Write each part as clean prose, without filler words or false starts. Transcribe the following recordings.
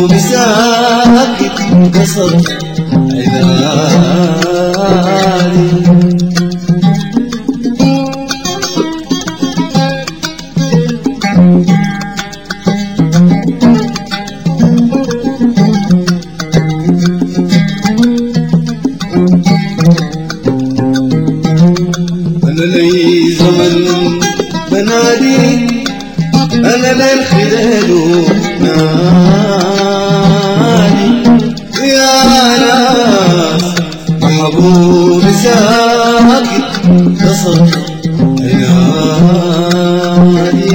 محبوب ساكت قصر عبادي. أنا لي زمن بنادي أنا للخلال نادي يا ناس محبوب ساكت قصر عيادي.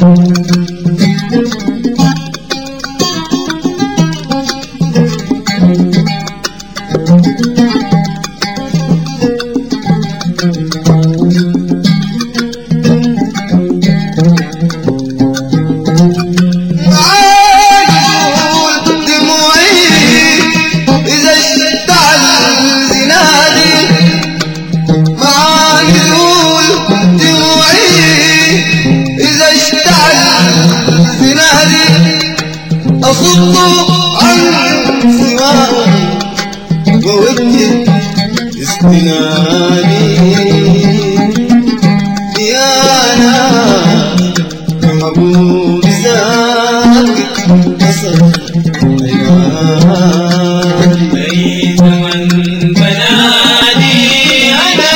أصد عن سواي ووجه استنادي يا ناس محبوب ساكت قصر عبادي. ليس من بنادي أنا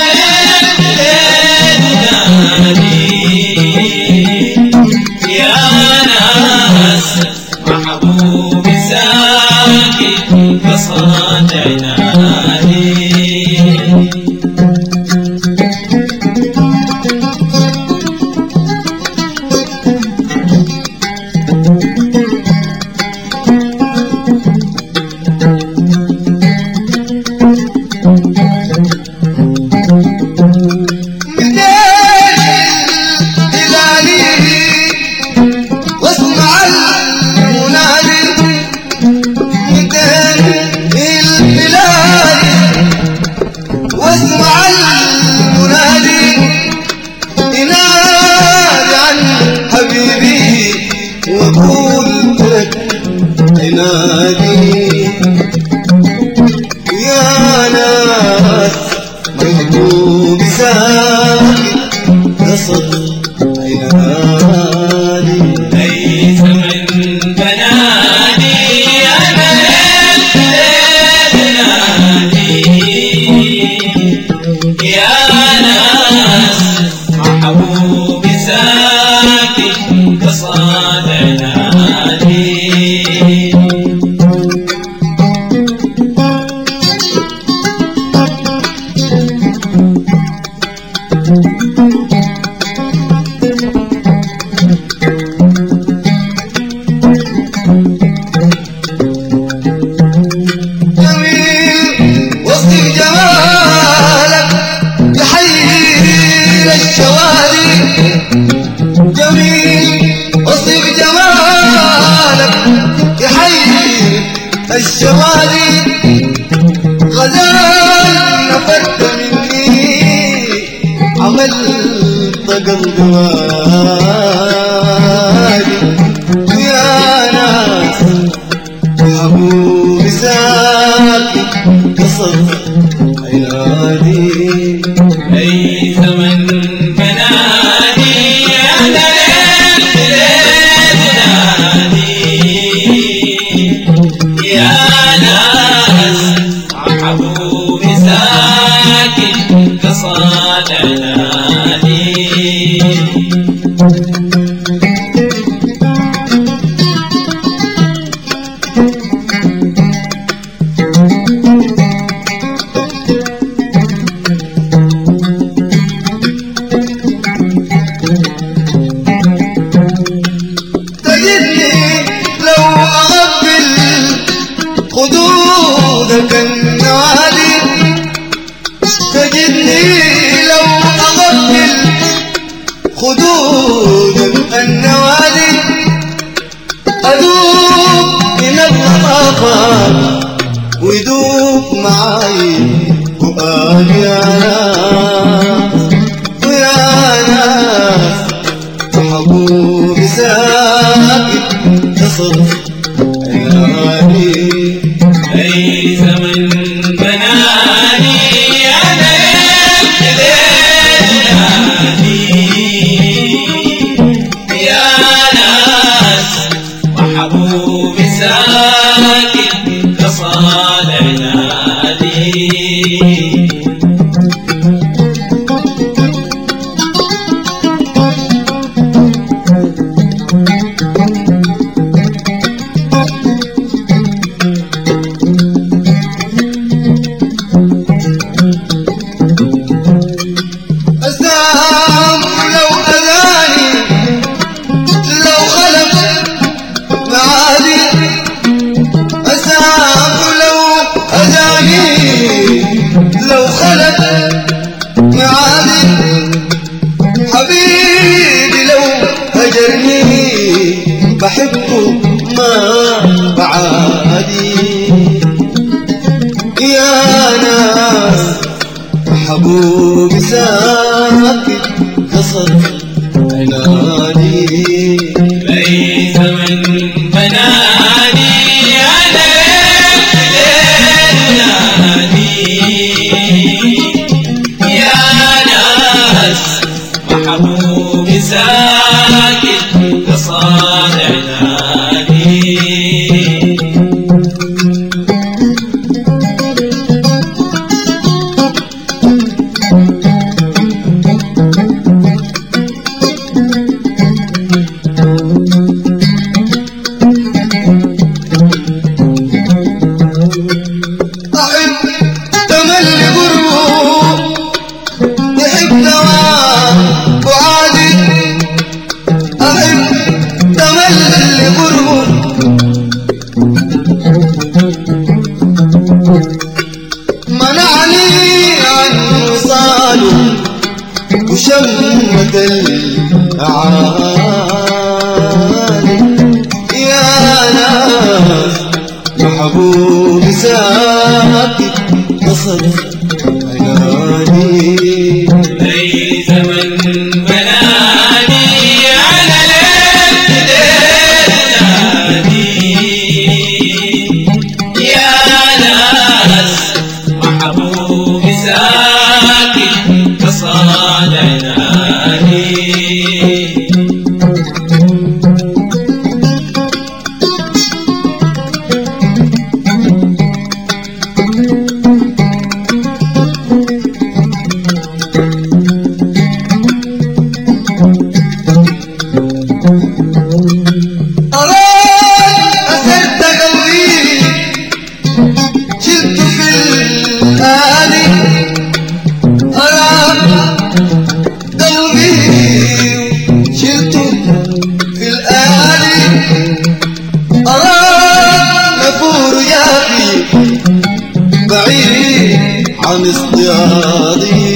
للنادي يا ناس محبوب ساكت قصد عنادي. واسمع المنادي ينادي عن حبيبي وأقول لك عنادي يا ناس محبوب ساكت قصد عنادي. ليس من بنادي أنا للنادي يا ناس محبوب ساكت قصد عنادي. الشوالي غزال نفدت مني عملت قلبي يا ناس محبوب ساكت قصر عيادي. ليس من بنادي أنا للنادي يا ناس محبوب ساكت قصد عنادي. تجدني لو أغفل خدودك النوادي تجدني لو أغفل خدودك النوادي أذوب من اللطافات ويدوب معاي فؤادي يا ناس ويا ناس محبوب ساكت قصر ليس من بناني أنا يبتدي يا ناس وحبوبي ساكن كصالع نادي لو خلت معادي حبيبي لو هجرني بحبه ما بعادي يا ناس حبوبي ساكت كسر عنادي ليس من بناني أنا يا ناس وحبوبي ساكت كصالع نادي منعني عن وصاله وشمة الأعالي يا ناس محبوبي ساكت قصد عيالي ليس من بناني على الابتدائي يا ناس محبوبي ساكت كصالع نادي بعيد عن اصطيادي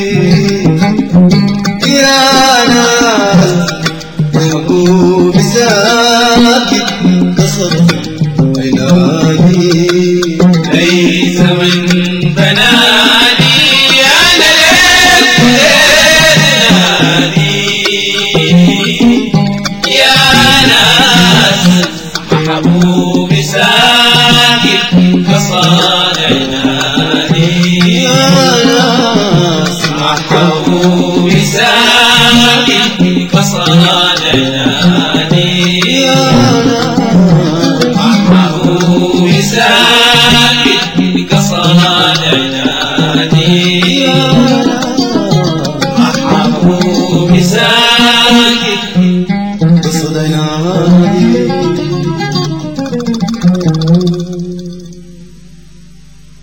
يا ناس محبوبي ساكت كسر عنادي ليس من بناني أنا الابتدائي يا ناس محبوبي ساكت كصالع نادي يا ناس محبوبي ساكت كصالع نادي